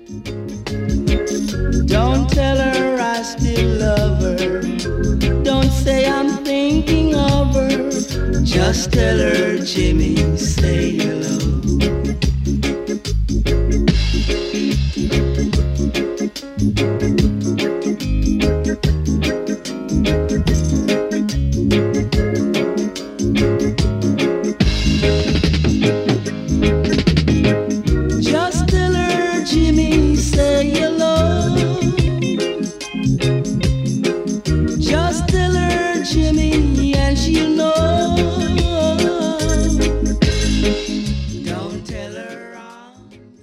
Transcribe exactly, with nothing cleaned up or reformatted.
Don't tell her I still love her. Don't say I'm thinking of her. Just tell her, Jimmy, say you love her.